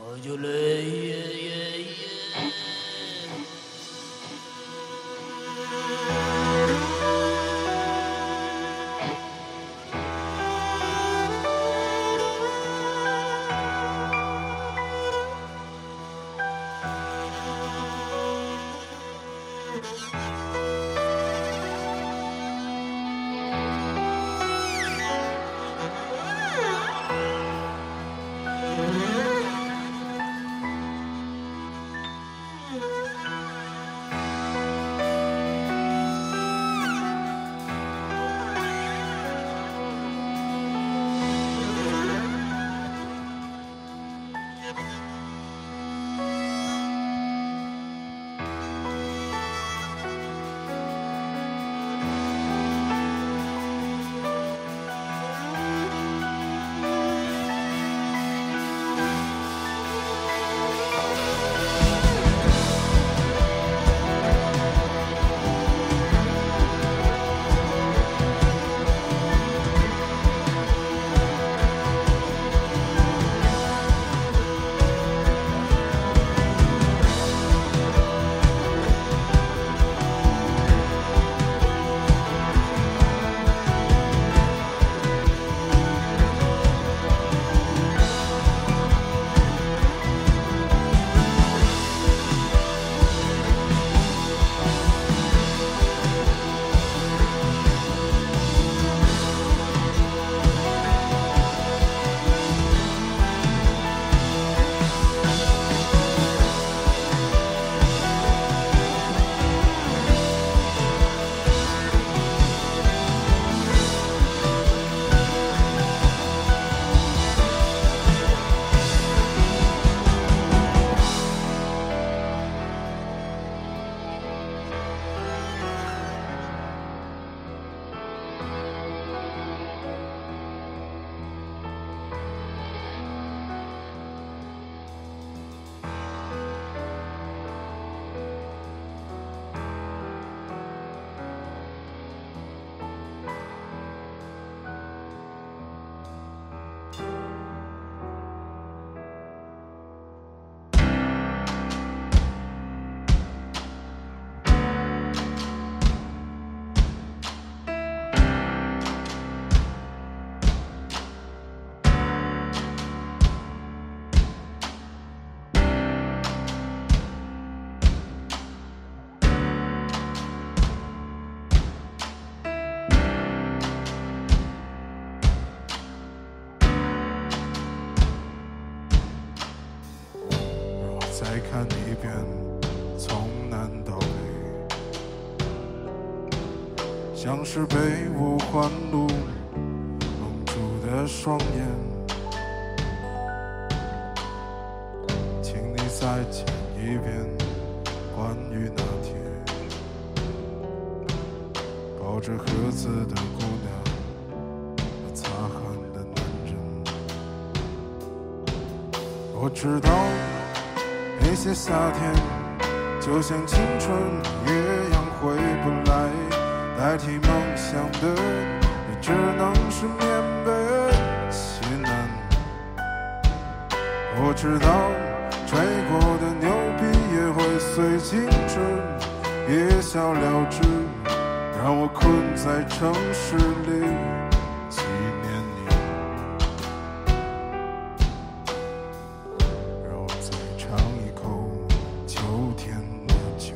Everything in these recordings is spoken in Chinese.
我就累。 再看一遍，从南到北，像是被五环路蒙住的双眼。请你再讲一遍关于那天抱着盒子的姑娘和擦汗的男人。我知道那些夏天就像青春一样回不来，代替梦想的也只能是缅北西南。我知道吹过的牛逼也会随青春一笑了之，让我困在城市里纪念你。让我再尝一口秋天的酒，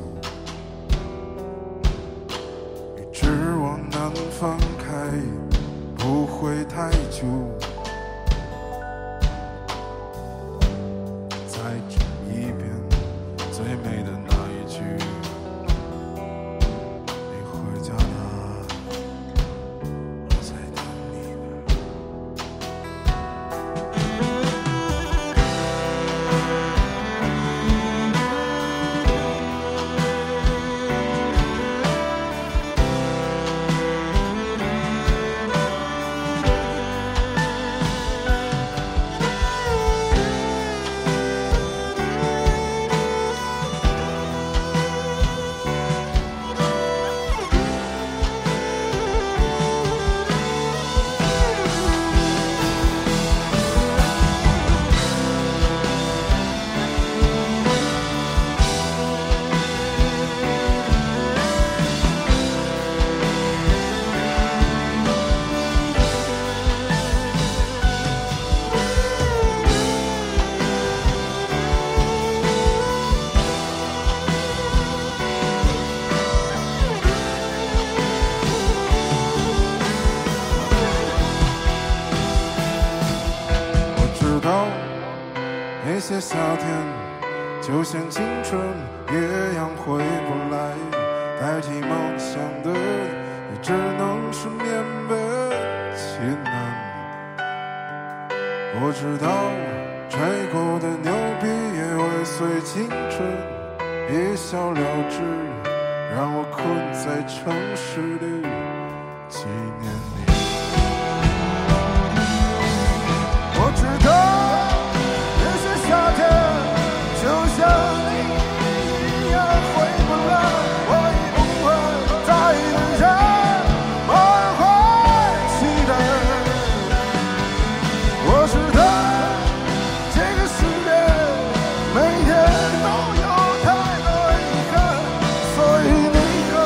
一直往南方开，不会太久。再讲一遍最美的那一句，你回家了，我在那些夏天就像青春一样回不来，代替梦想的也只能是勉为其难。我知道吹过的牛逼也会随青春一笑了之，让我困在城市里纪念你。我知道那些夏天就像你一样回不来，我已不会再等着满怀期待。我知道这个世界每天都有太多遗憾，所以你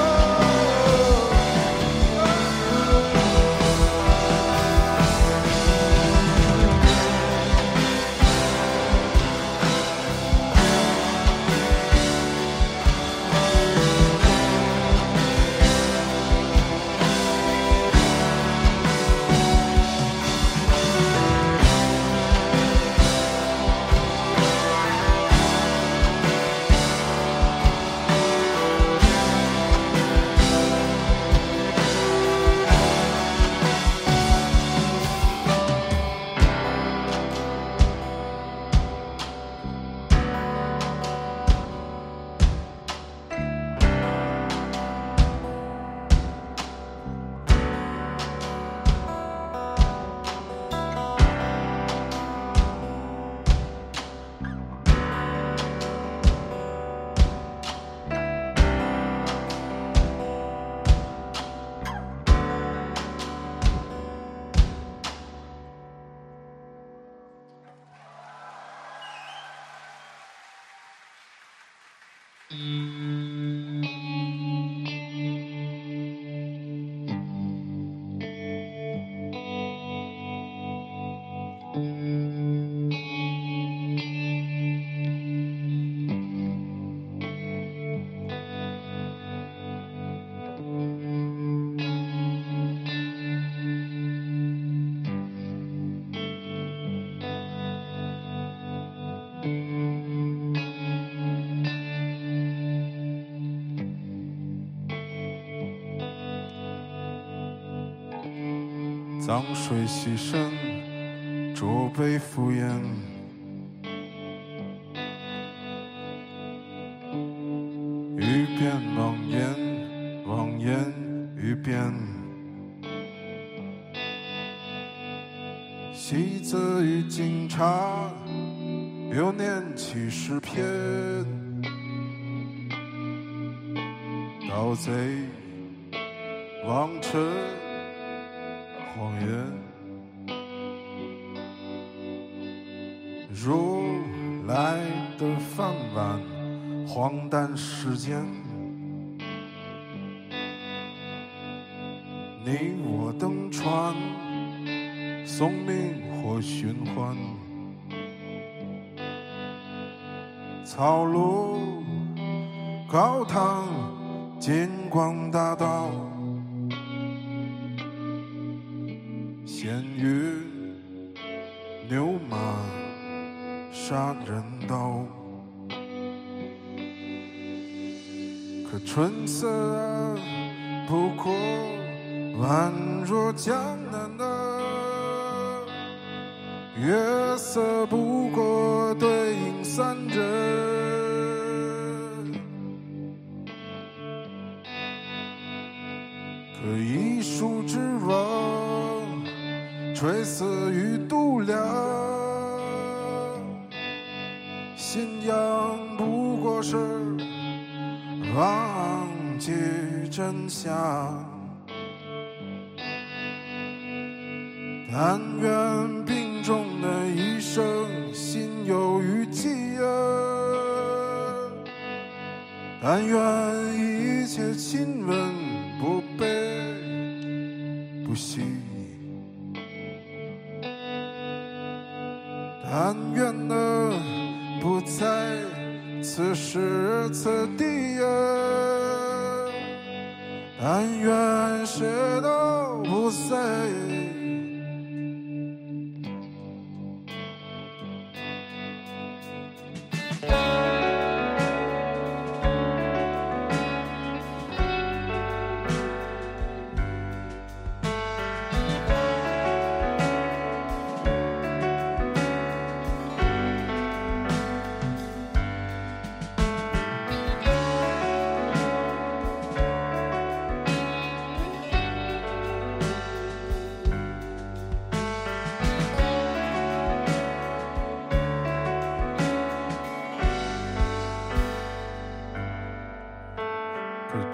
脏水洗身，浊杯敷衍，欲辨妄言，妄言欲辨。戏子与警察，又念起诗篇。盗贼妄称谎言，如来的饭碗，荒诞世间，你我登船，送命或寻欢，草庐高堂，金光大道。鲜鱼牛马杀人刀，可春色不过宛若江南的月色，不过对影三针。可一树之王，垂死于度量，信仰不过是忘记真相。但愿病重的一生心有余悸啊，但愿一切亲吻不悲不息，但愿不在此时此地啊，但愿谁都不在。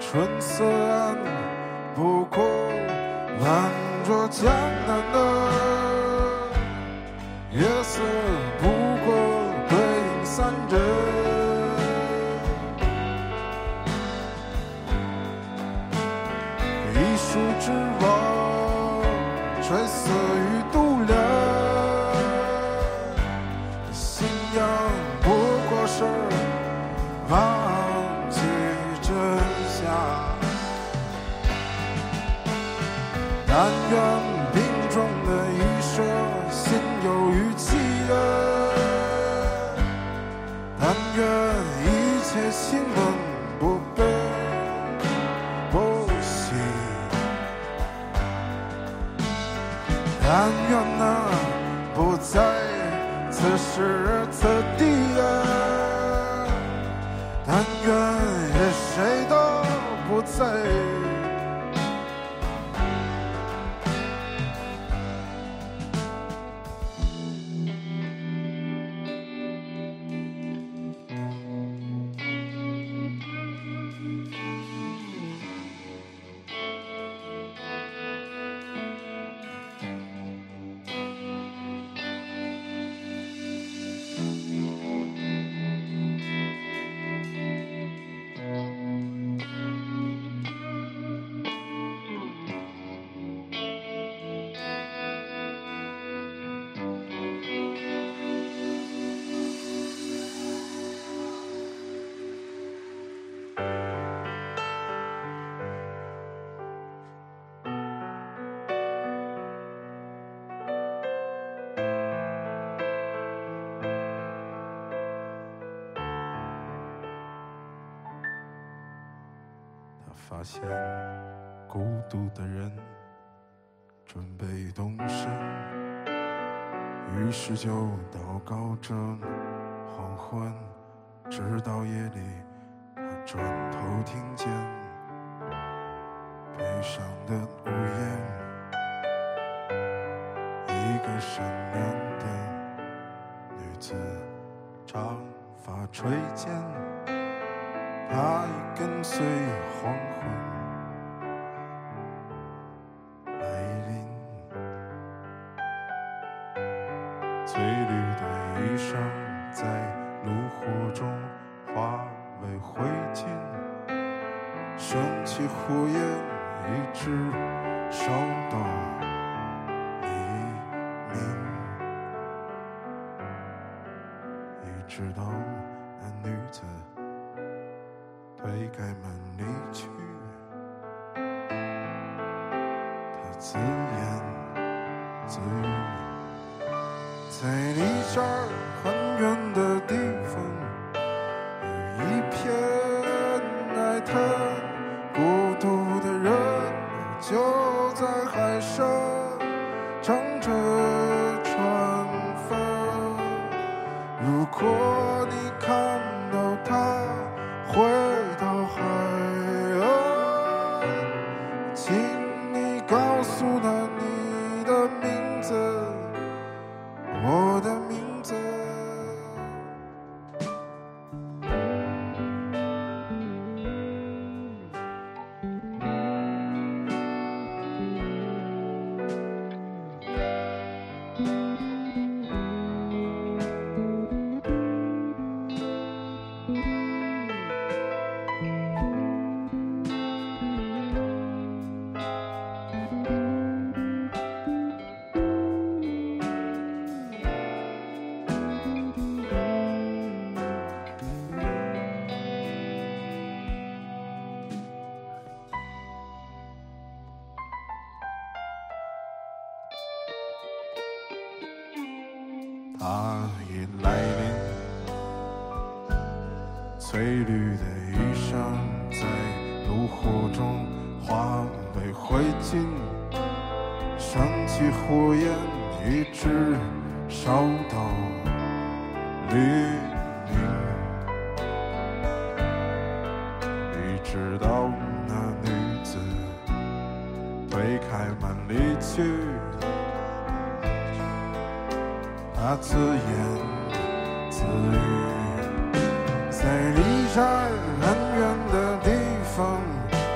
春色暗，不过拦着江南的夜色，不过对影散着。一树之望，吹色与度量，信仰不过是忘记真相。但愿病中的医舍心有余悸人，但愿一切亲吻不悲不喜，但愿那不在此时此地人，但愿谁都不在。发现孤独的人准备动身，于是就祷告着黄昏，直到夜里他转头听见悲伤的呜咽，一个善良的女子长发垂肩，她已跟随黄昏来临，翠绿的衣裳在炉火中化为灰烬，升起火焰一直烧到黎明，一直到那女子推开门离去，他自言自语，在离这儿很远的地方，有一片爱滩，孤独的人就在海上乘着船帆。如果你看到他回到海岸，请你告诉他你的名字，我的名字。他已来临，翠绿的衣裳在炉火中化为灰烬，升起火焰一直烧到黎明，一直到那女子推开门离去，他自言自语，在离这儿很远的地方，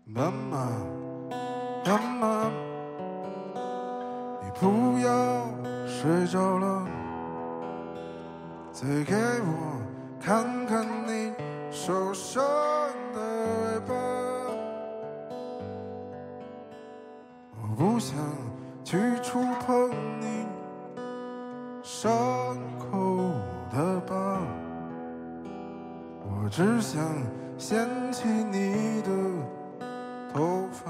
斑马，斑马，你不要睡着了，再给我看看你受伤的尾巴。我不想去触碰你伤口的疤，我只想掀起你的头发。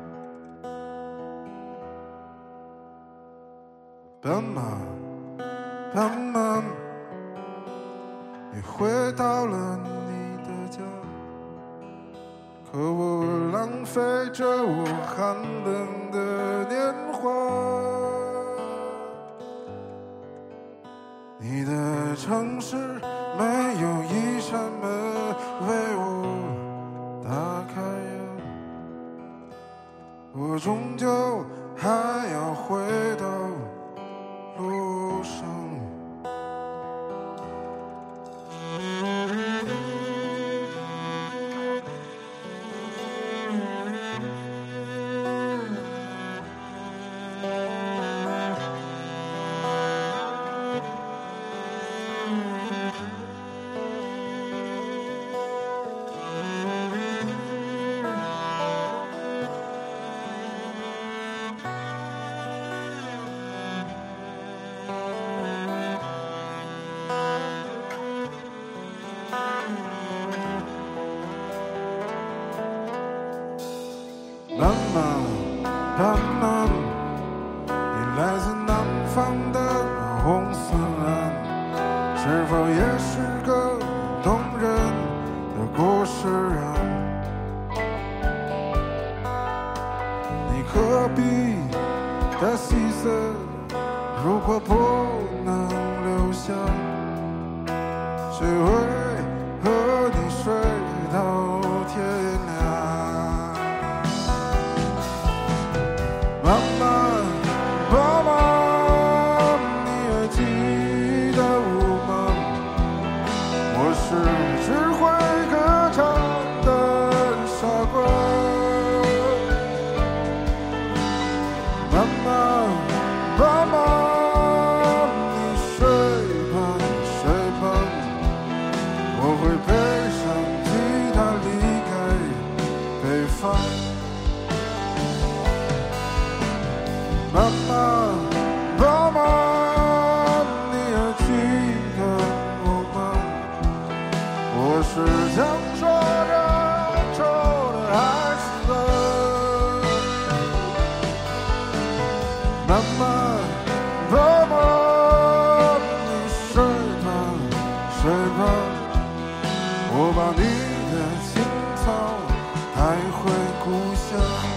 斑马，斑马，你回到了你的家，可我浪费着我寒冷的年华。你的城市没有一扇门为我打开呀，我终究还要回到路上。斑马，斑马，你来自南方的红色蓝，是否也是个动人的故事啊？你何必的细涩，如果不能留下，谁会和你睡到天亮？妈妈，妈妈，你还记得我吗？我是只会歌唱的傻瓜。妈妈，妈妈，你睡吧，睡吧，我会背上吉他离开北方。妈妈，妈妈，你还记得我吗？我是想说着愁的孩子。妈妈，妈妈，你睡吧，睡吧，我把你的青草带回故乡。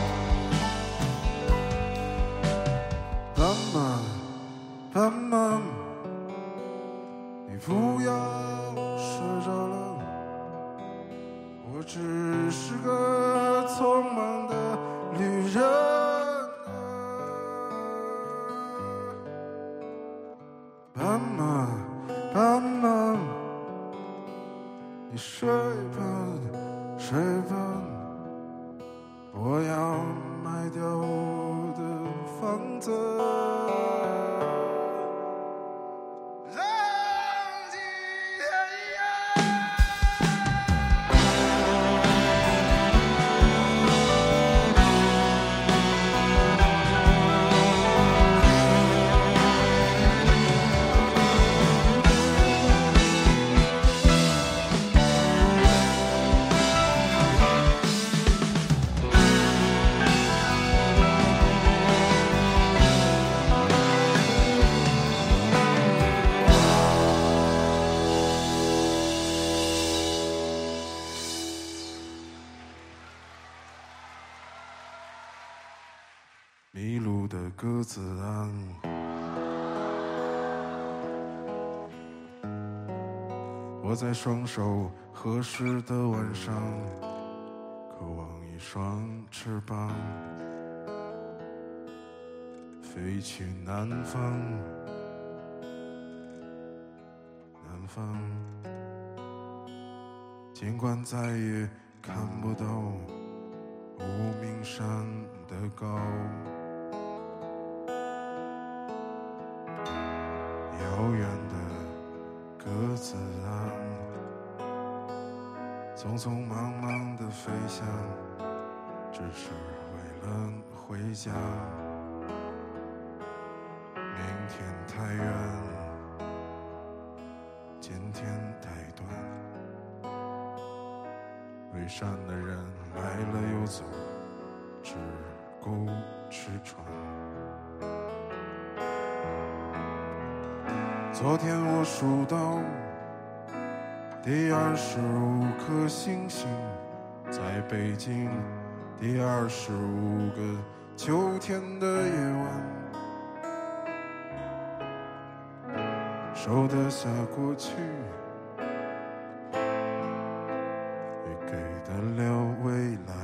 斑马，斑马，你不要睡着了，我只是个匆忙的旅人啊。斑马，斑马，你睡吧，睡吧，我要卖掉我的房子。迷路的鸽子啊，我在双手合十的晚上，渴望一双翅膀，飞去南方，南方。尽管再也看不到无名山的高，遥远的鸽子啊，匆匆忙忙的飞翔，只是为了回家。明天太远，今天太短，为善的人来了又走，只够吃穿。昨天我数到第25颗星星，在北京第25个秋天的夜晚，收得下过去，也给得了未来。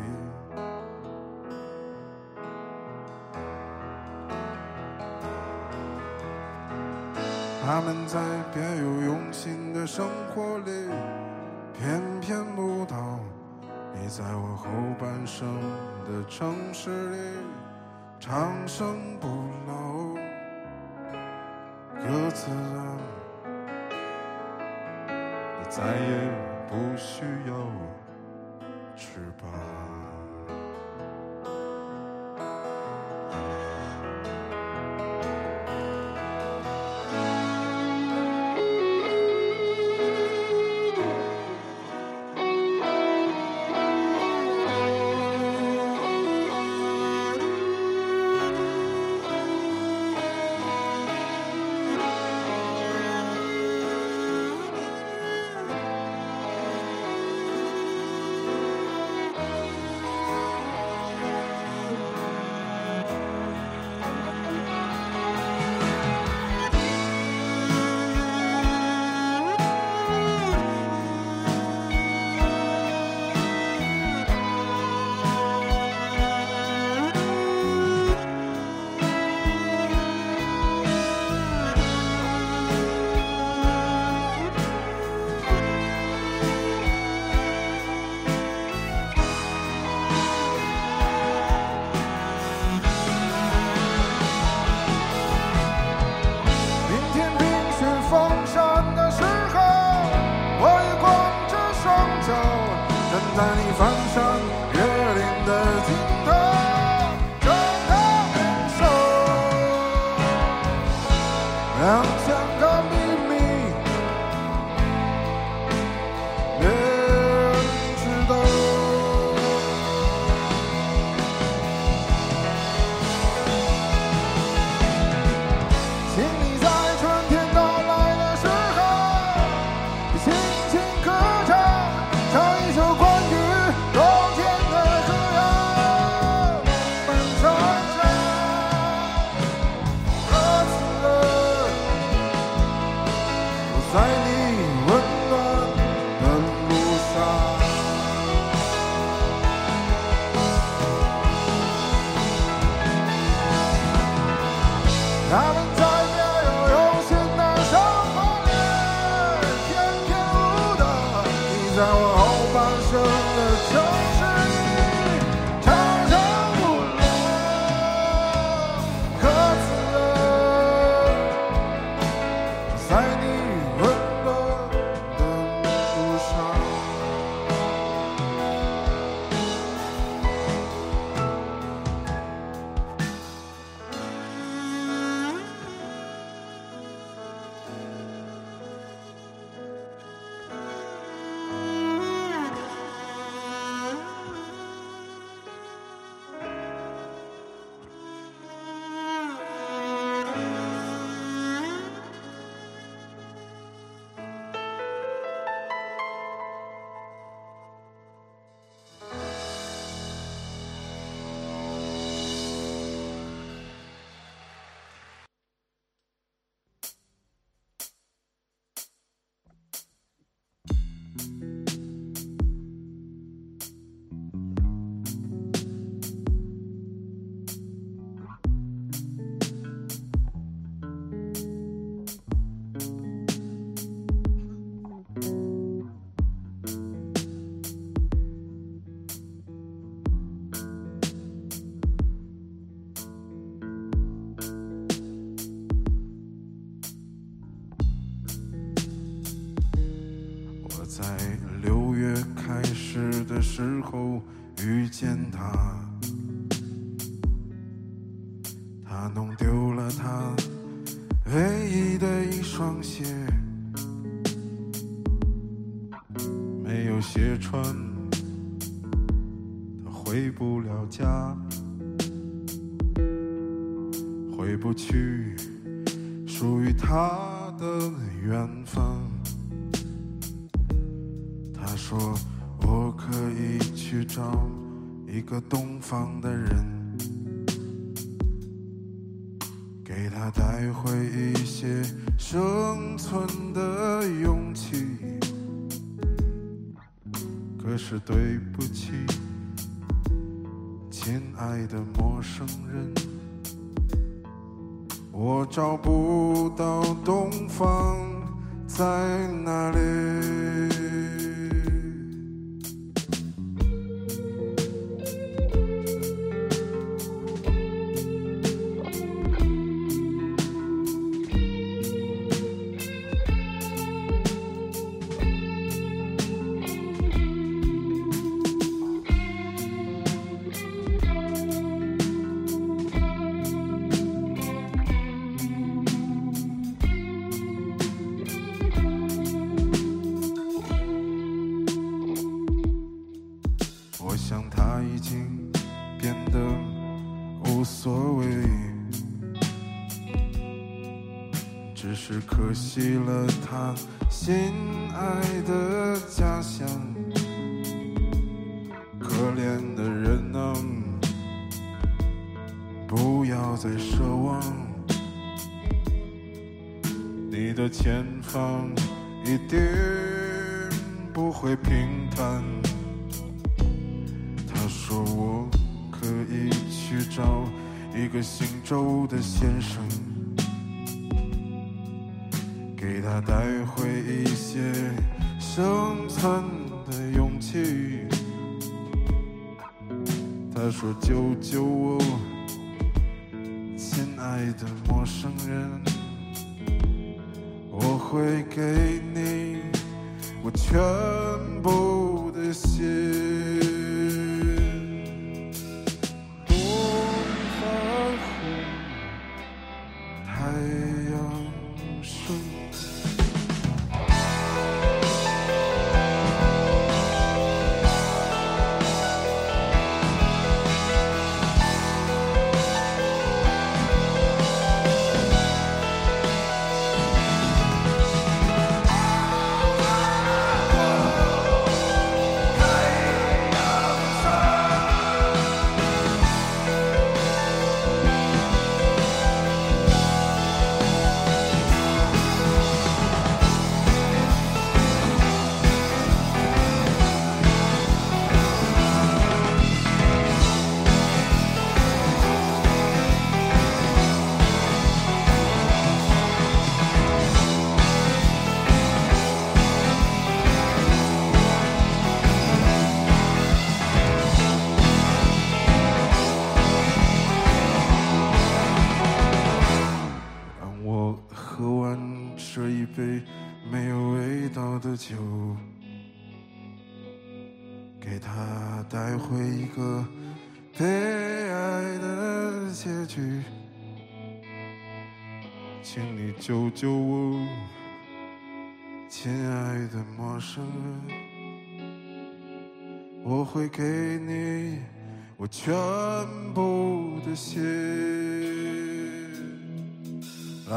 他们在别有用心的生活里，偏偏不到你在我后半生的城市里长生不老。鸽子啊，你再也不需要翅膀。在你翻山越岭的尽头，找到援手，2000个秘密，别人知道。请你在春天到来的时候，轻轻歌唱，唱一首关于冬天的歌谣。漫长着鸽子儿，我在你温暖的路上。他们在别有用心的生活里翩翩舞蹈，你在我后半生的城市里长生不老。鸽子儿，在你温暖的路上。 在6月开始的时候遇见他，他弄丢了他唯一的一双鞋，没有鞋穿，他回不了家，回不去属于他的远方。他说我可以去找一个东方的人，给他带回一些生存的勇气。可是对不起，亲爱的陌生人，我找不到东方在哪里。我想他已经变得无所谓，只是可惜了他心爱的家乡。可怜的人啊，不要再奢望，你的前方一定不会平坦。他说我可以去找一个姓周的先生，给他带回一些生存的勇气。他说救救我，亲爱的陌生人，我会给你我全部的心。喝完这一杯没有味道的酒，给他带回一个悲哀的结局。请你救救我，亲爱的陌生人，我会给你我全部的心。啦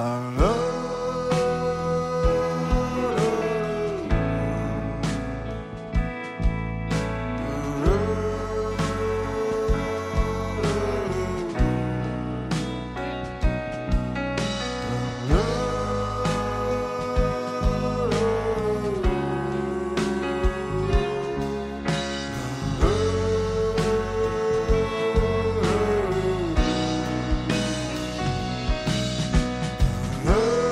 啦。Oh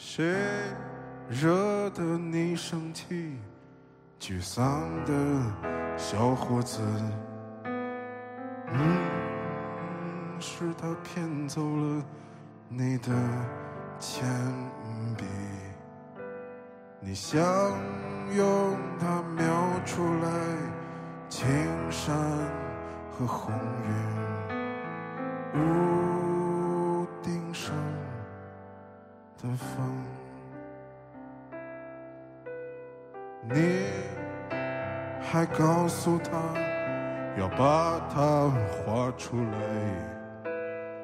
谁惹得你生气？沮丧的小伙子，是他骗走了你的铅笔，你想用它描出来青山和红云，屋顶上的风，你还告诉他要把它画出来，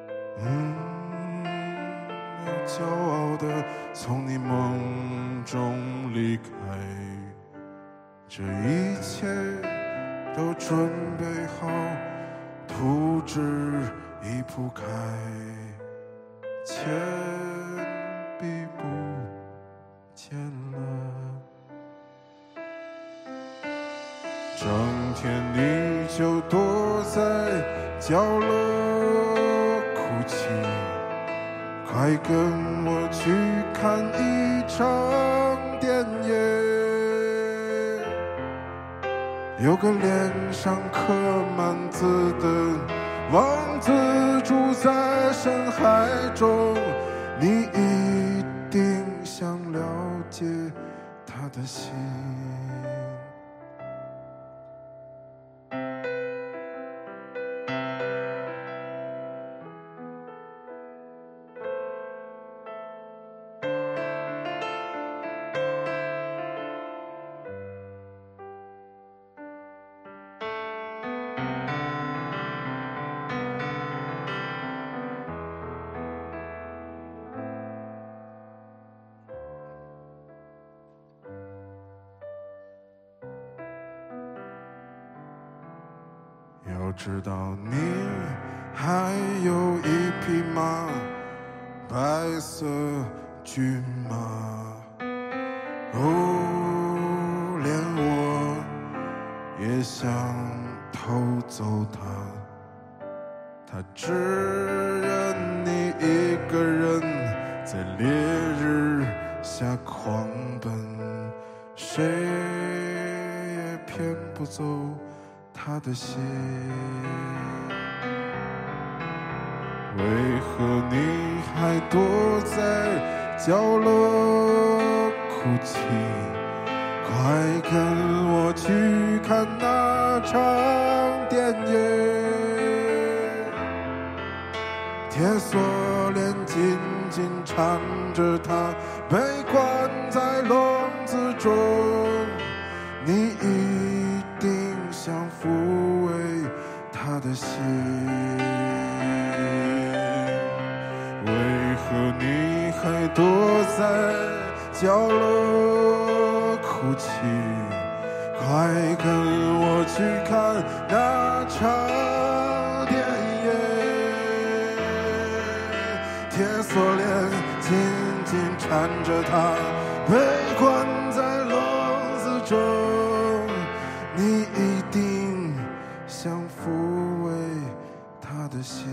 要骄傲地从你梦中离开，这一切都准备好，图纸已铺开，铅笔不见了，整天你就躲在角落哭泣，快跟我去看一场电影，有个脸上刻满字的王子住在深海中，你一定想了解他的心。要知道你还有一匹马，白色骏马，连我也想偷走它，它只认你一个人在烈日下狂奔，谁也骗不走他的心。为何你还躲在角落哭泣？快跟我去看那场电影，铁锁链紧紧缠着他，被关在笼子中，你一定想抚慰他的心。为何你还躲在角落哭泣？快跟我去看那场电影，铁锁链紧紧缠着他，被关在笼子中，你一定想抚慰他的心。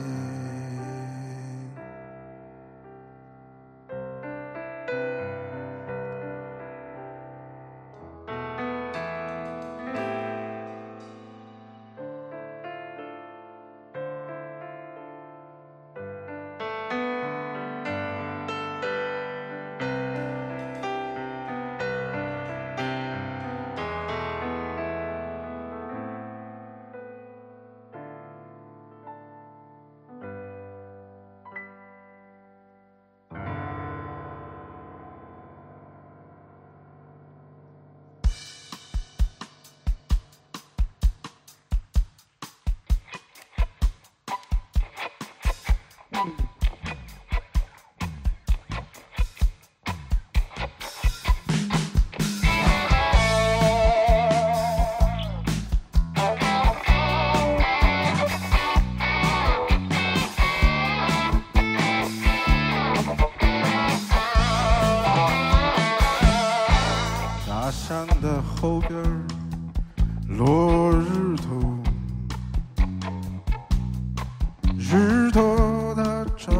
大山的后边落日头，日头它照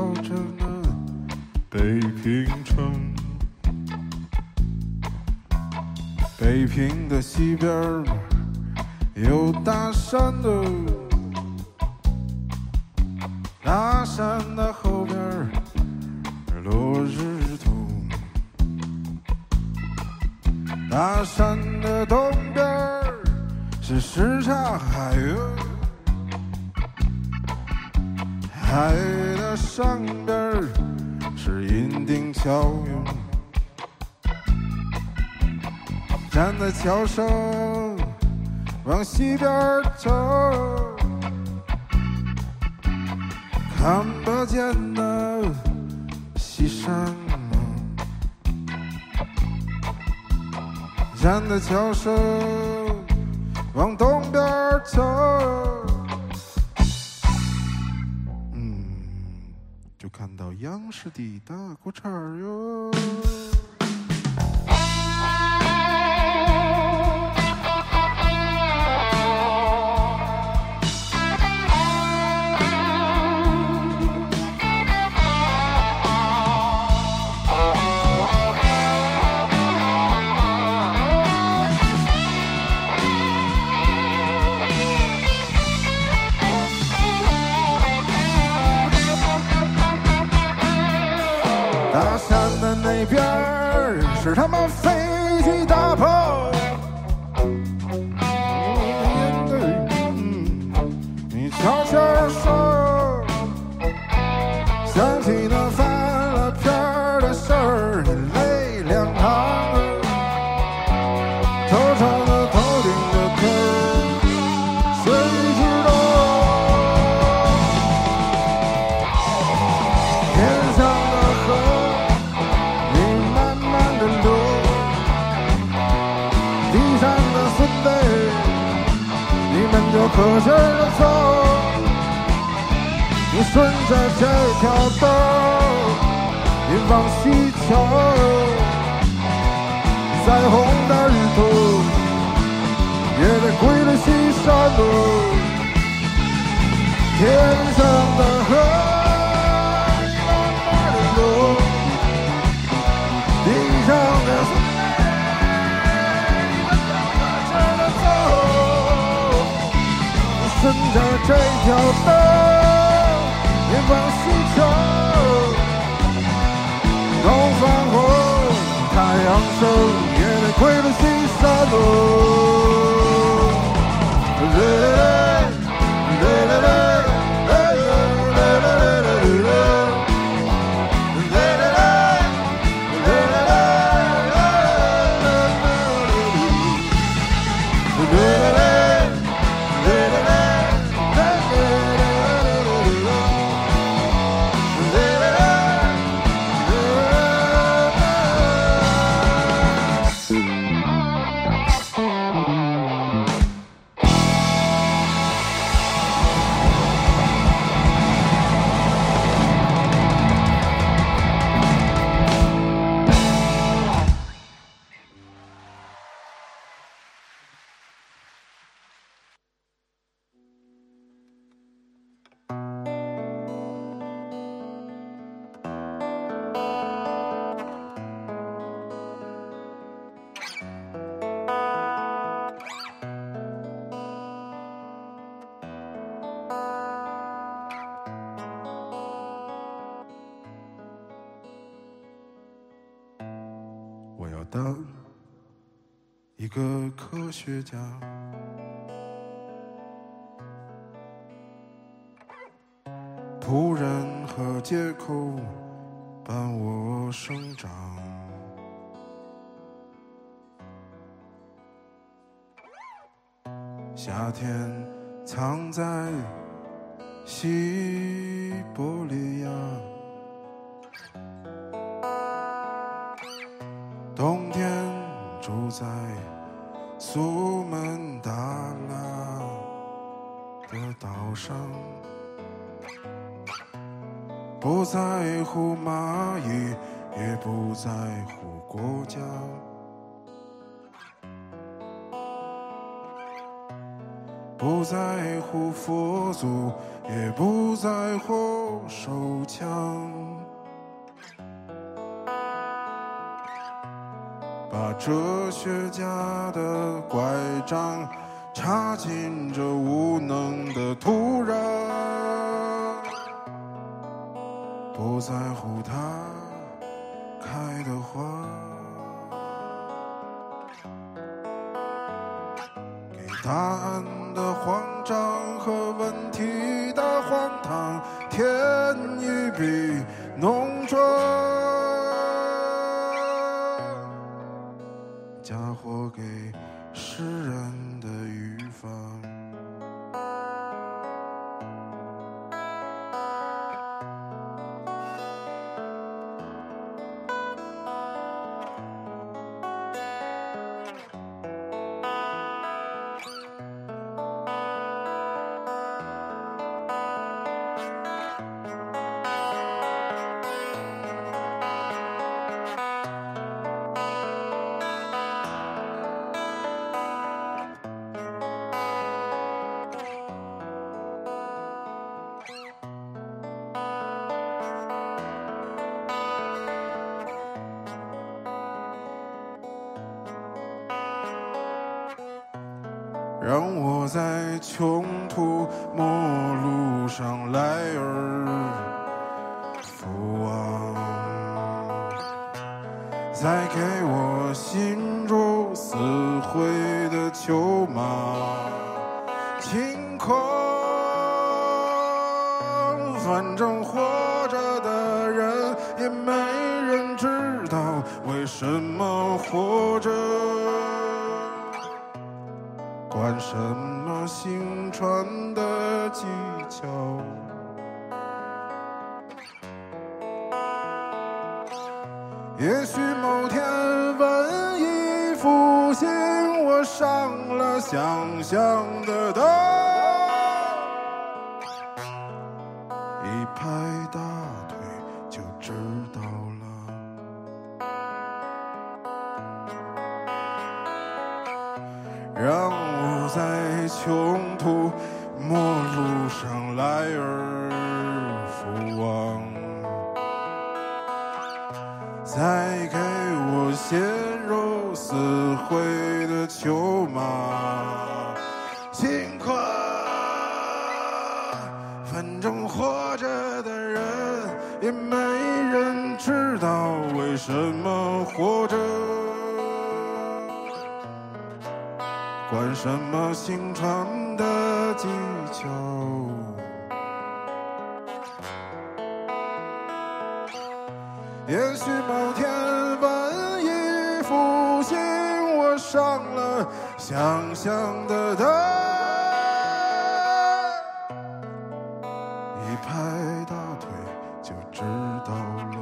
大山的，大山的后边落日图，大山的东边是什刹海哟，海的上边是银锭桥哟。站在桥上往西边走，看不见的西山。站在桥上往东边走，就看到央视的大锅铲哟。大山的那边是他妈飞机大炮，你悄悄说，想起那翻了篇的事儿，你泪两行，头上的头顶的坑，谁知道？天上的河。就可劲儿的走，你顺着这条道，你往西瞧，再红的日头也得归了西山路。天上的河，慢慢的流，地上的顺着这条道，你往西瞧，东方红，太阳升，也得归了西山路。我要当一个科学家，仆人和借口伴我生长，夏天藏在西伯利亚，冬天住在苏门答腊的岛上，不在乎蚂蚁，也不在乎国家，不在乎佛祖，也不在乎手枪，把哲学家的拐杖插进这无能的土壤，不在乎它开的花，给答案的慌张和问题的荒唐添一笔浓妆，嫁祸给诗人的语法。让我在穷途末路上来而复往，再给我心如死灰的球马轻狂，反正活着的人也没人知道为什么活着，管什么行传的技巧，也许某天文艺复兴，我上了想象的当，一拍大腿就知道了。让我在穷途末路上来而复往，再给我鲜肉死灰的球马轻狂，反正活着的人也没人知道为什么活着，管什么行传的技巧，也许某天文艺复兴，我上了想象的当，一拍大腿就知道了。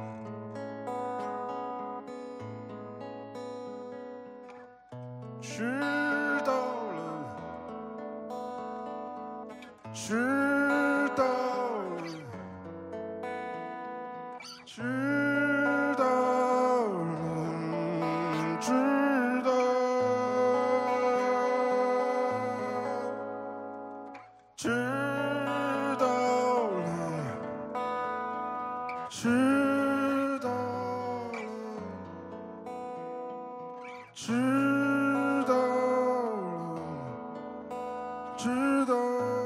知道了，知道了，知道了，知道，知道了，知道了，知道了，知道。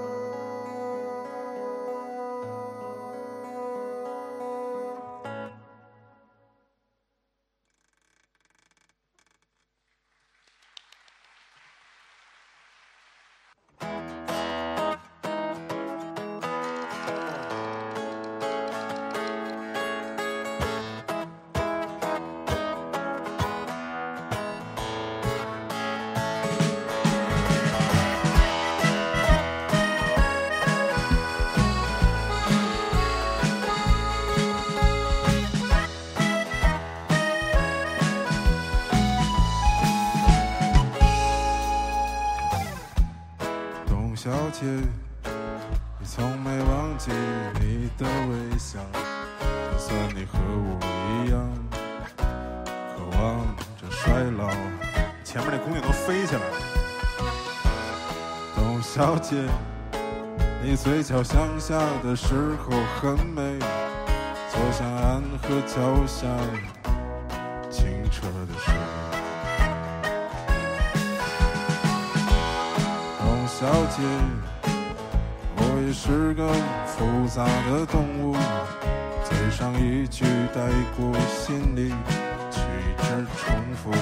小姐，你从没忘记你的微笑，就算你和我一样渴望着衰老。前面那姑娘都飞起来了。董小姐，你嘴角向下的时候很美，就像安河桥下清澈的水。 小姐，我也是个复杂的动物，嘴上一句带过，心里却一直重复。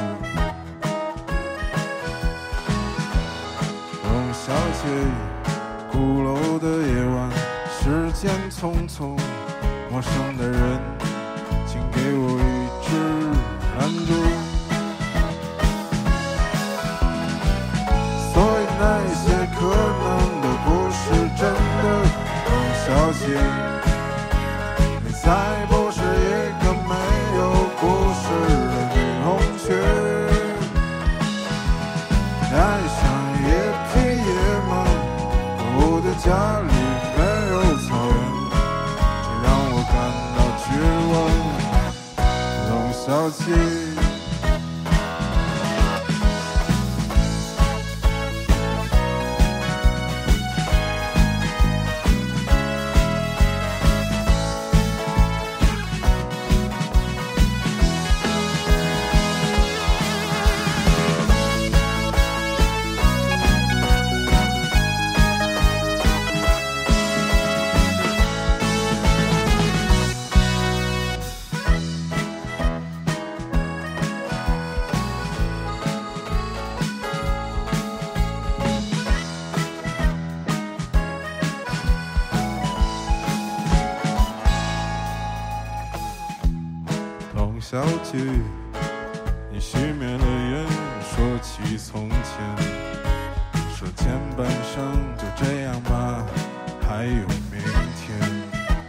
龙小姐，鼓楼的夜晚，时间匆匆，陌生的人，请给我一支蜡烛。所以那些可能都不是真的，龙小姐，你才不是一个没有故事的女同学。爱上一匹野马，我的家里没有草原，这让我感到绝望，龙小姐。小姐，你熄灭了烟，说起从前，说前半生就这样吧，还有明天。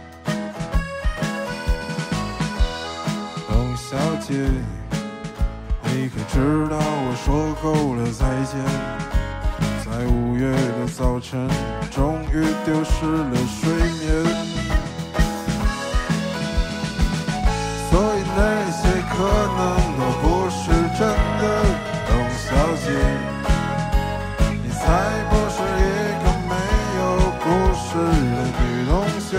龙小姐，你可知道我说够了再见，在5月的早晨，终于丢失了睡眠。所以那些可能都不是真的，龙小姐，你才不是一个没有故事的女同学。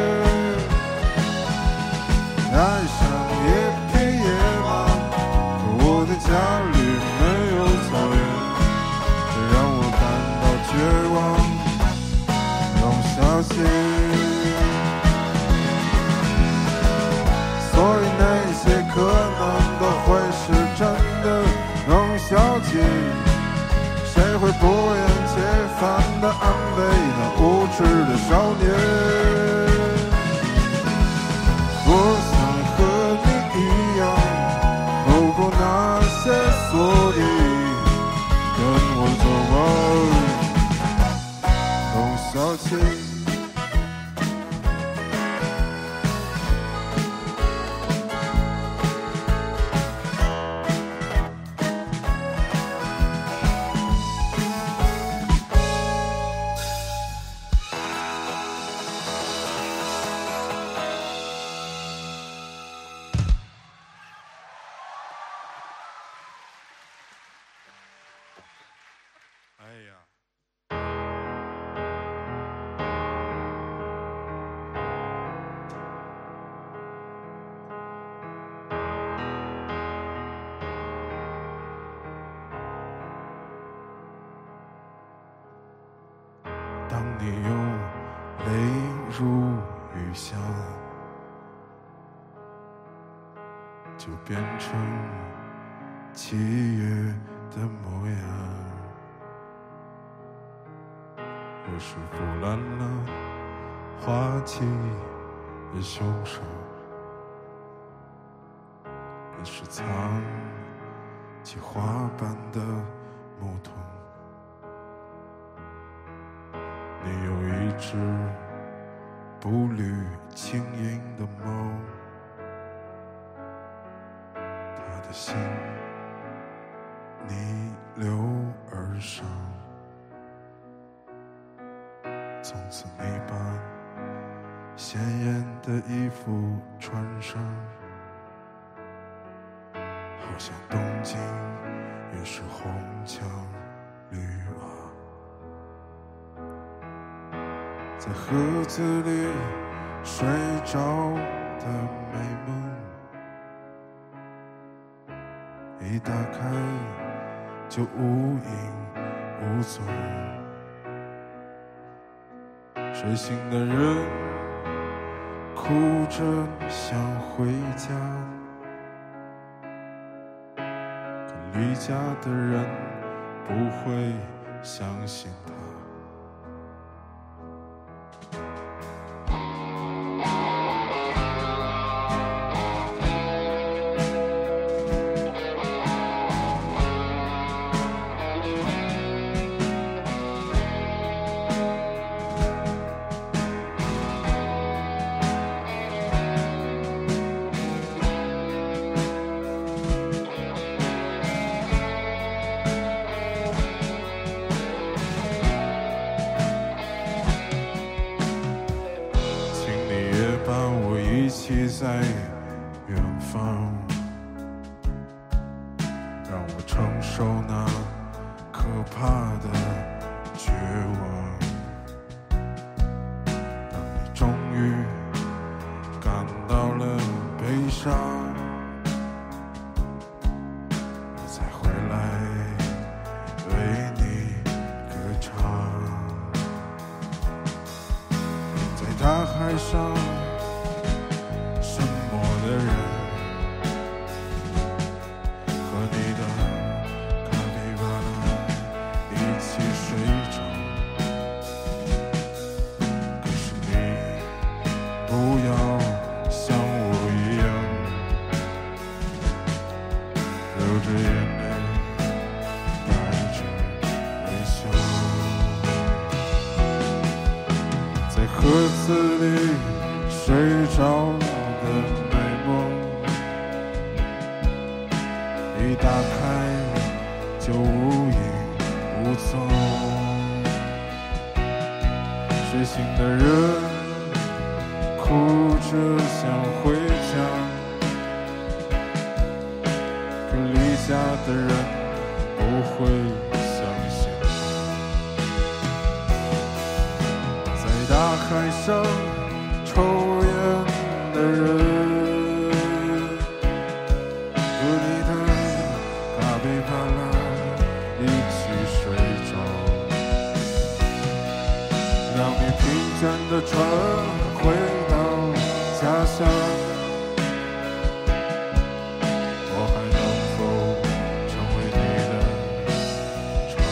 爱上一匹野马，可我的家里没有草原，这让我感到绝望，龙小姐。所以那些可能都会是真的，龙小姐，谁会不厌其烦地安慰那无知的少年？我想和你一样，透过那些锁地，跟我走吧，龙小姐。哎呀，当你又泪如雨下，就变成7月的模样。我是腐烂了花季的凶手，你是藏起花瓣的木桶，你有一只步履轻盈的猫，它的心逆流而上。从此你把鲜艳的衣服穿上，好像东京也是红墙绿瓦，在盒子里睡着的美梦，一打开就无影无踪。 睡醒的人哭着想回家，可离家的人不会相信他。一起在远方，让我承受那可怕的绝望。当你终于感到了悲伤，我才回来为你歌唱。在大海上的人和你的卡皮巴拉一起睡着，可是你不要像我一样流着眼泪带着微笑，在盒子里睡着的一打开就无影无踪，睡醒的人哭着想回家，可离家的人不会相信他。在大海上抽烟的人一起睡着，让你疲倦的船回到家乡，我还能否成为你的船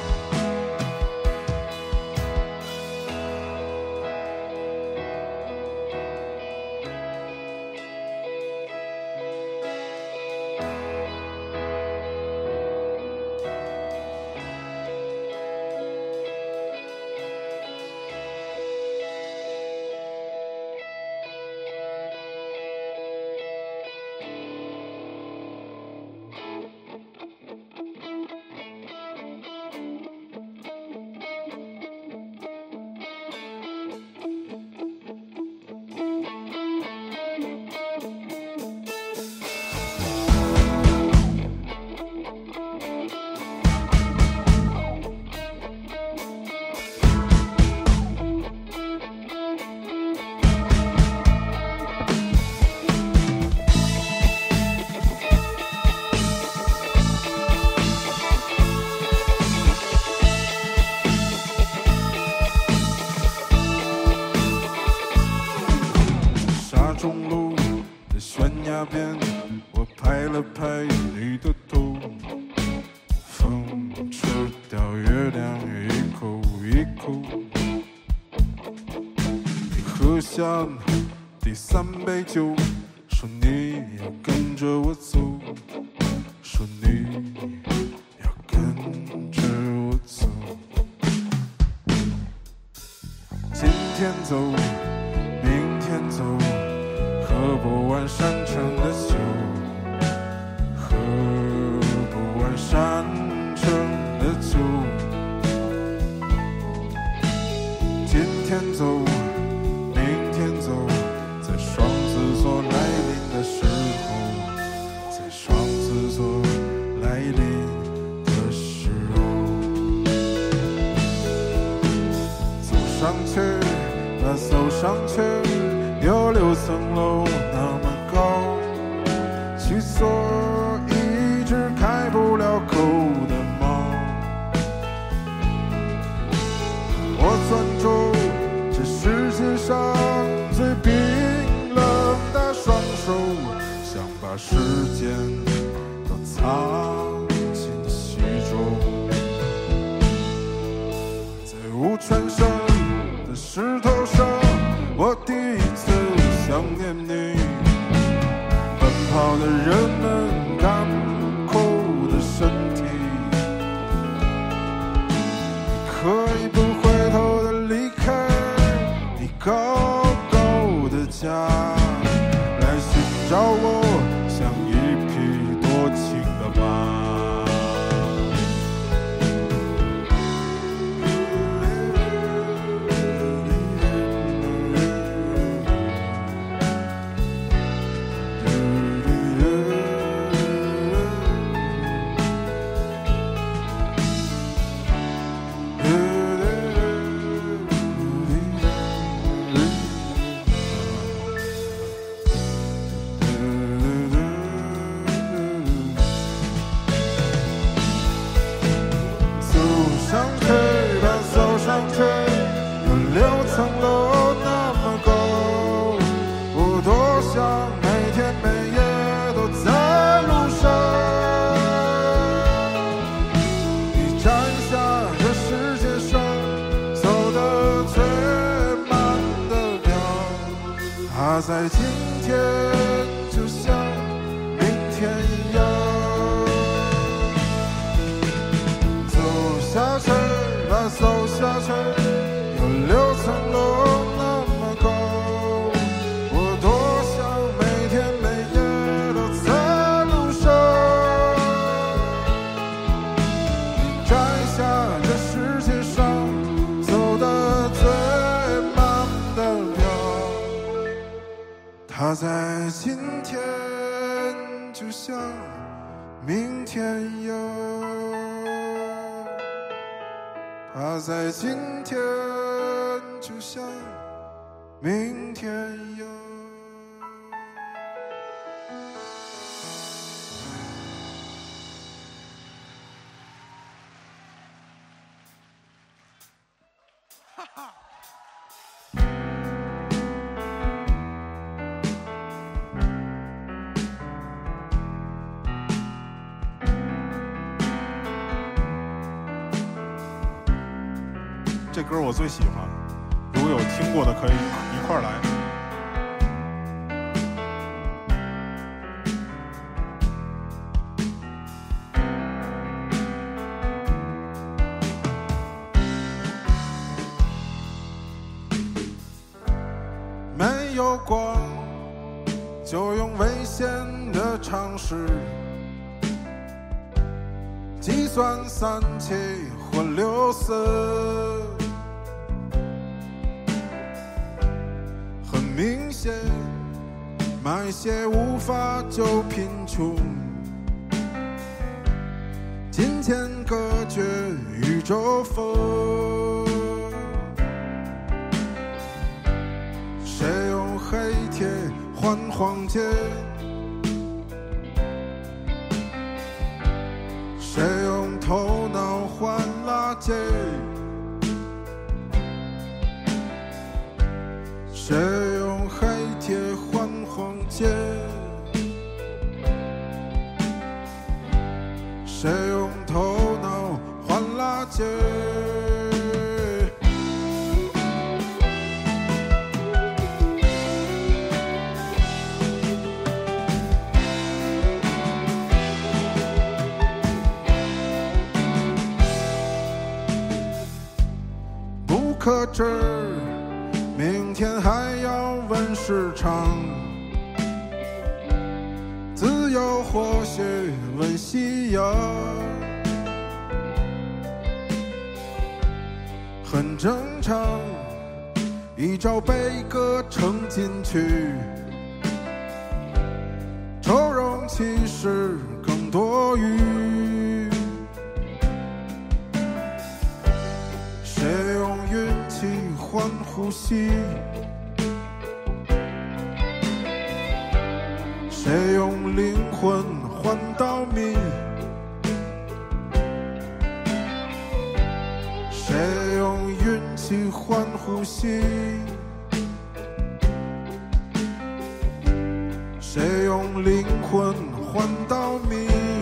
中路的悬崖边，我拍了拍你的头，风吃掉月亮一口一口。你喝下第3杯酒，说你要跟着我走，说你要跟着我走。今天走，明天走，喝不完山城的酒，喝不完山城的酒。今天走，明天走，在双子座来临的时候，在双子座来临的时候，走上去吧，走上去。有6层楼那么高，去做一只开不了口的猫。我攥住这世界上最冰冷的双手，想把时间都藏进其中。在无全身的石头上，我第一次想念你。奔跑的人们，干枯的身体，可以不回头的离开你高高的家，来寻找我，像一匹多情的马。在今天就像明天一样，走下去吧，走下去，有6层楼那么高，我多想每天每夜都在路上，摘下这世界上走得最慢的鸟。它在今天就像明天一样，它在今天就像明天一样。哈哈。这歌我最喜欢，如果有听过的可以一块儿来。没有光，就用危险的常识计算3七或6四。明显，买些无法救贫穷，金钱隔绝宇宙风。谁用黑铁换黄金？谁用头脑换垃圾？谁用黑铁换黄金？谁用头脑换垃圾？不可知，明天还要问市场，自由或许问夕阳，很正常，一朝被歌撑进去，愁容其实更多余。谁用运气换呼吸？谁用灵魂换稻米？谁用运气喜欢呼吸，谁用灵魂换稻米？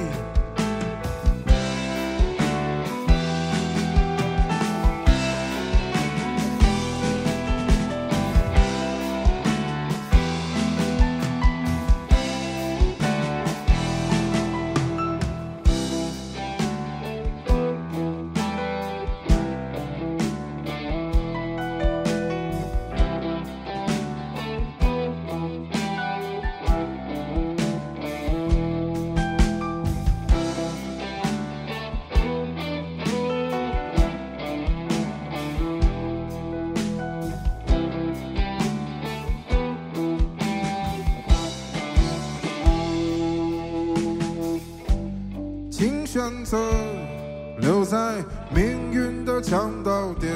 请选择留在命运的墙道点，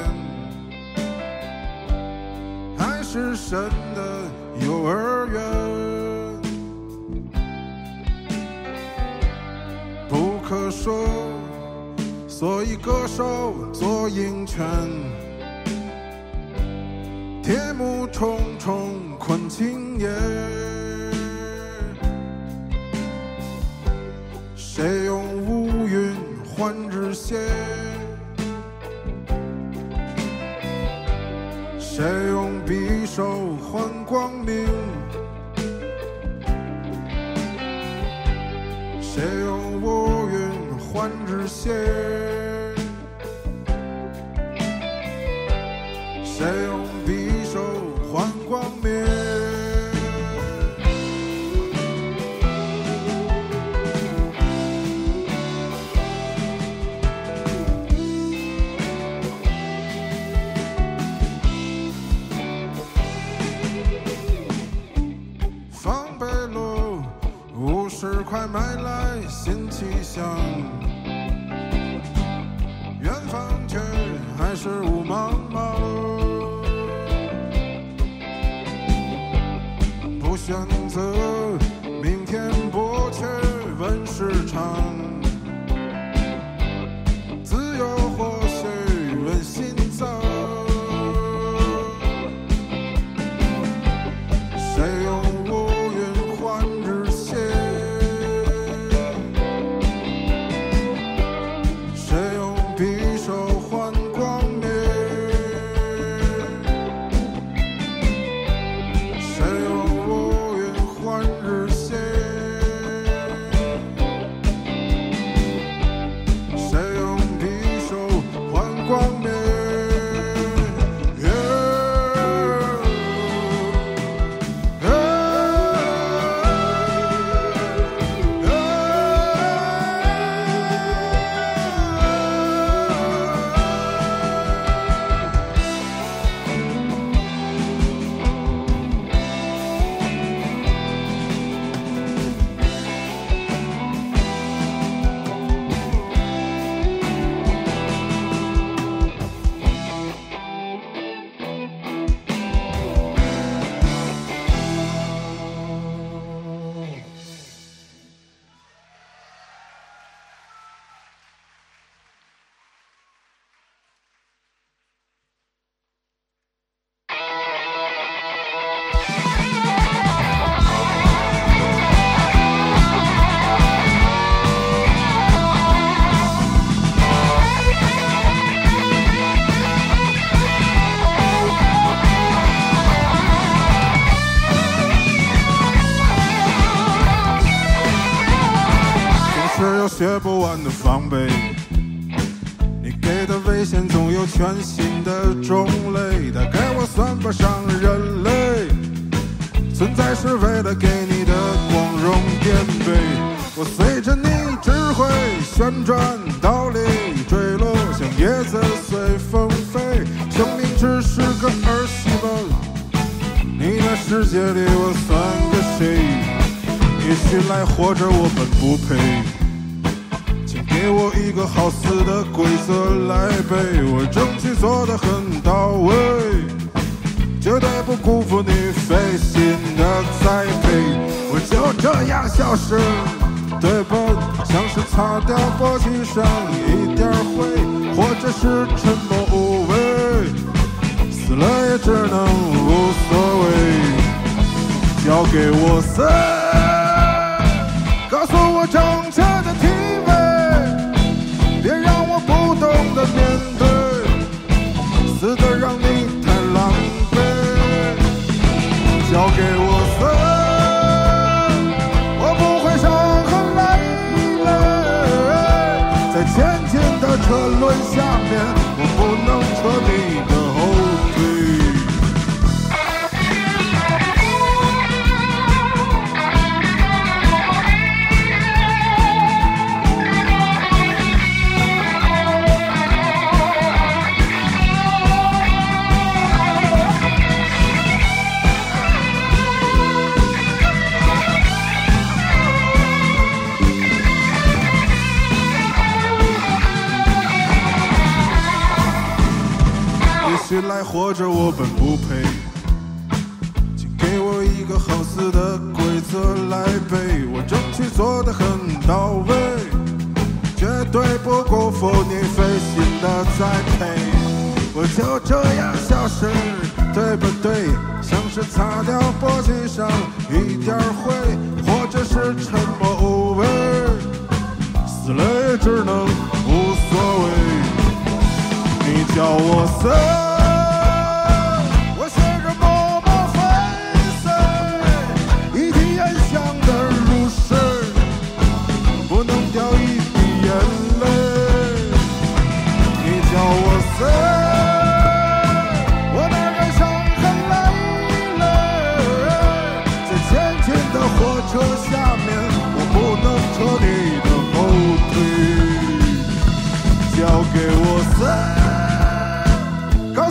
还是神的幼儿园？不可说，所以歌手做鹰犬，铁木重重困青叶。谁用乌云换日线？谁用匕首换光明？谁用乌云换日线？谁用匕首换光明？50块买来新气象，远方却还是雾茫茫。不选择明天拨却问市场，自由或许问心脏。谁用乌云换日线？学不完的防备，你给的危险总有全新的种类，大概我算不上人类，存在是为了给你的光荣垫背。我随着你只会旋转倒立坠落，像叶子随风飞，生命只是个儿戏吧，你的世界里我算个谁？也许来活着我本不配，给我一个好死的规则来背，我争取做得很到位，绝对不辜负你费心的栽培。我就这样消失，对吧？像是擦掉簸箕上一点灰，或者是沉默无味， 只能无所谓。交给我死，告诉我正确的体位，别让我不懂得面对，死的让你太狼狈。交给我死，我不会伤痕累累，在前进的车轮下面，我不能彻底的后退。起来或者我本不配，请给我一个好死的规则来背，我争取做得很到位，绝对不辜负你费心的栽培。我就这样消失，对不对？像是擦掉簸箕上一点灰，或者是沉默无味，死了也只能无所谓。你叫我死，我那个伤痕累累，在前进的火车下面，我不能彻底的后退。交给我死，告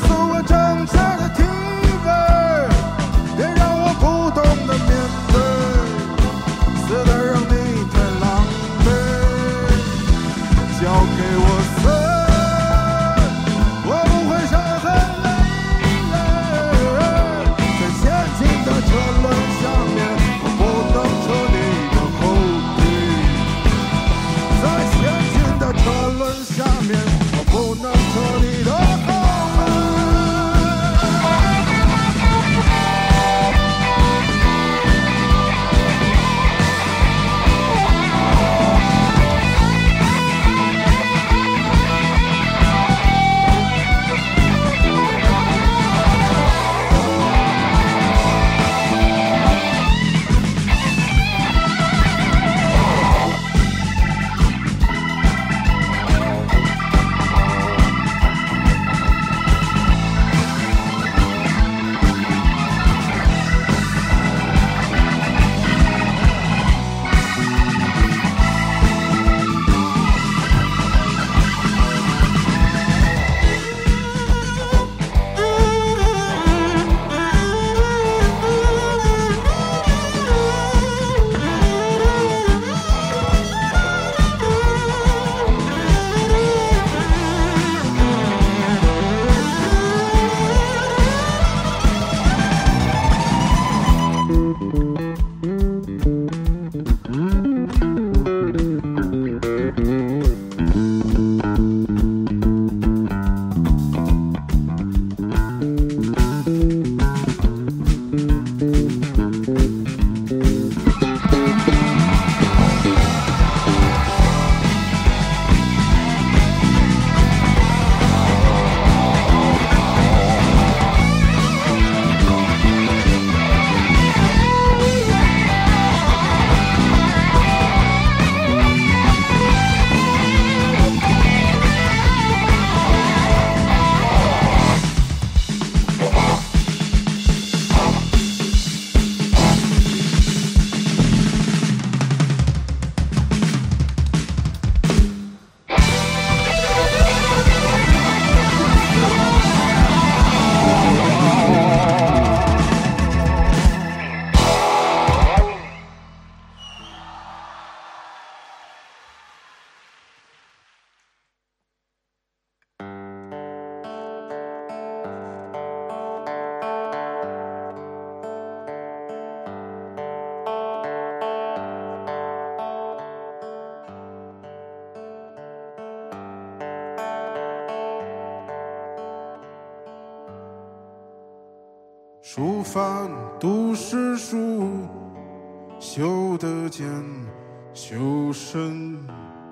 书法读诗书，修得见修身。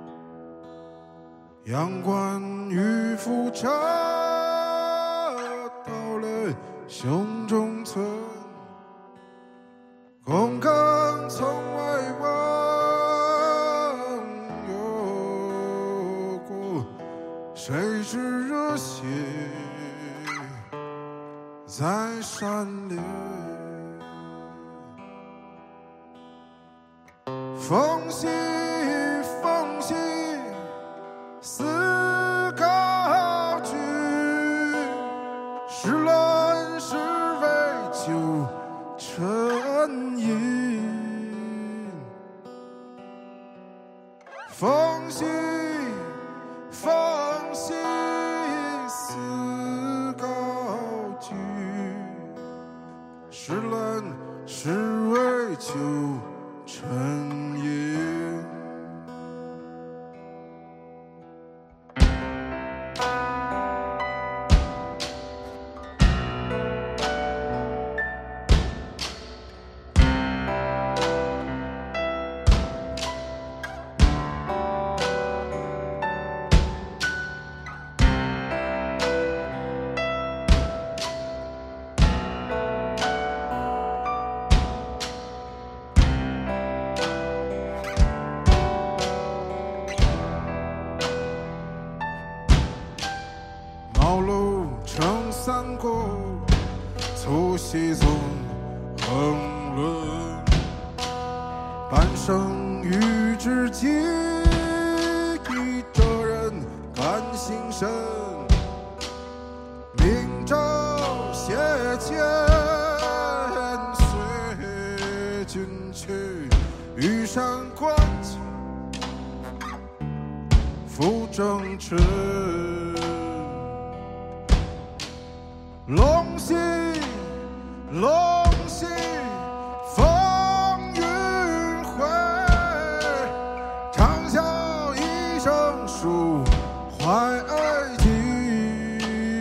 阳关渔夫茶，到了胸中存。公岗从外望，有过谁知热血在山连。风息风息思高举，时乱时为酒沉吟。风息风息思高举，时乱时为酒沉吟。茅楼成三国，促西宗横论。半生与知己，一哲人甘心身。明朝写剑，随君去。玉山关前，复正直。龙戏龙戏风云会，长啸一声抒怀情。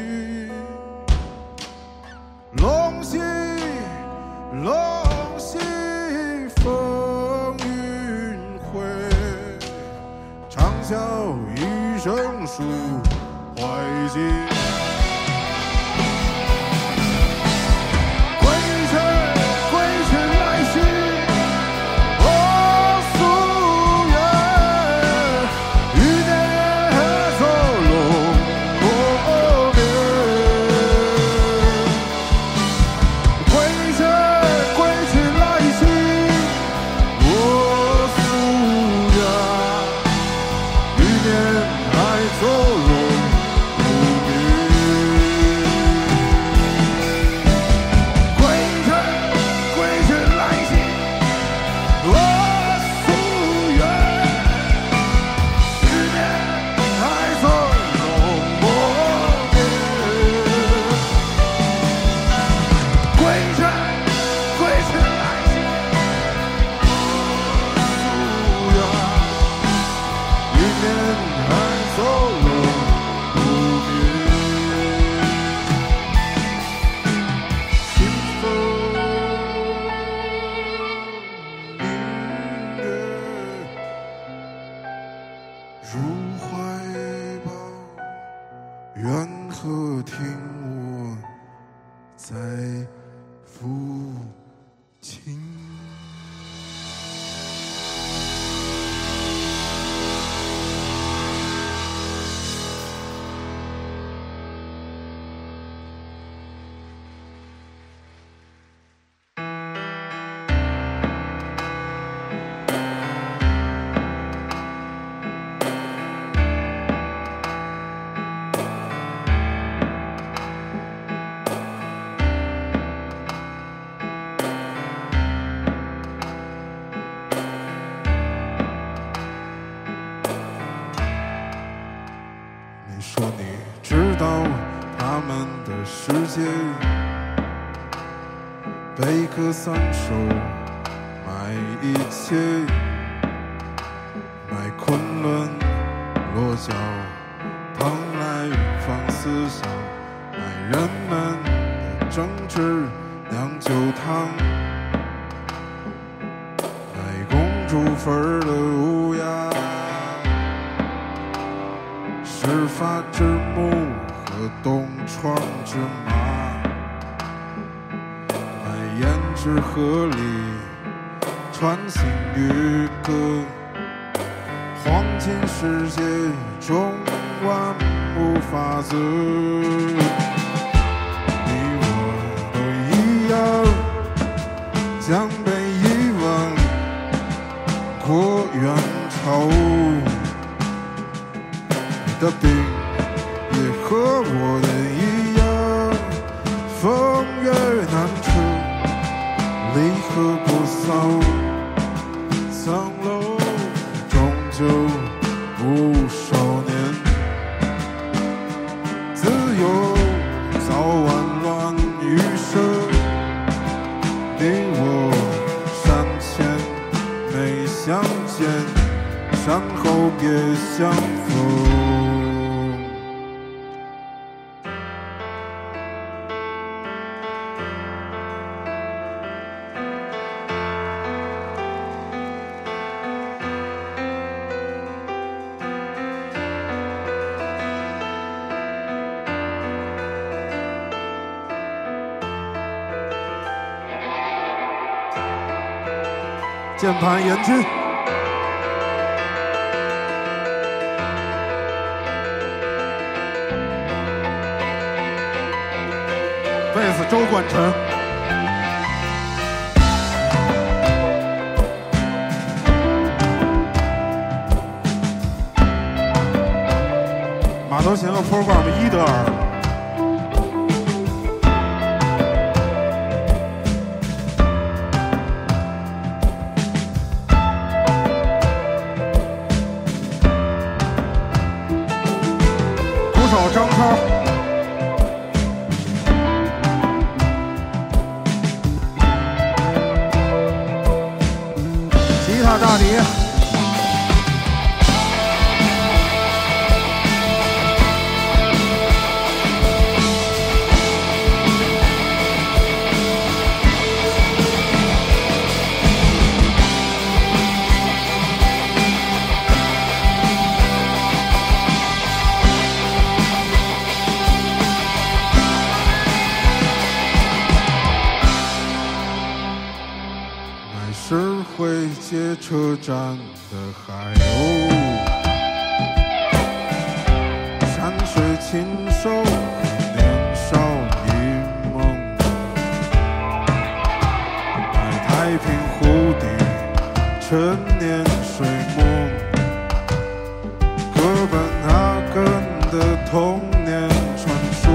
龙戏龙戏风云会，长啸一声抒怀情。入怀抱，愿和听我再抚琴。你说你知道他们的世界，悲歌三首卖一切，卖昆仑落脚，蓬莱放思想，卖人们的政治酿酒汤，卖公主坟的乌鸦，始发之木和东窗之马，卖胭脂河里穿行渔歌，黄金世界中万物法则，你我都一样，将被遗忘过元朝。你的病也和我的一样，风月难测，离合不骚。层楼终究不少年，自由早晚乱余生。你我山前没相见，山后别相逢。键盘严军，贝斯周冠辰，马头琴和 program 伊德尔。张超，吉他大迪，是会街车站的海鸥，山水禽兽和年少一梦，在太平湖底陈年水梦，哥本哈根的童年传说，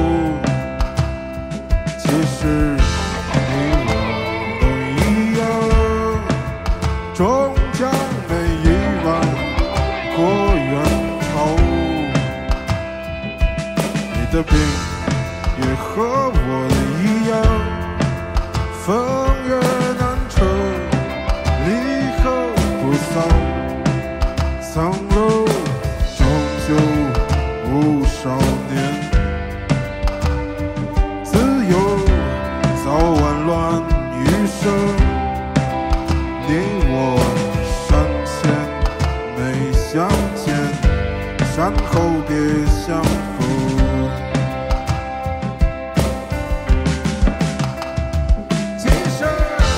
其实终将被遗忘过元朝。你的病也和我的一样，风月难测，离合不骚。苍楼终究无少年，自由早晚乱余生。你我山前没相见，山后别相逢。其实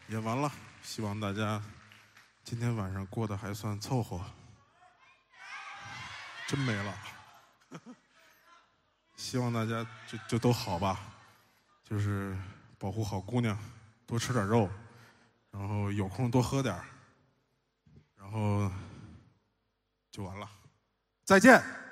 演完了，希望大家今天晚上过得还算凑合。真没了，希望大家就都好吧，就是保护好姑娘，多吃点肉，然后有空多喝点，然后就完了，再见。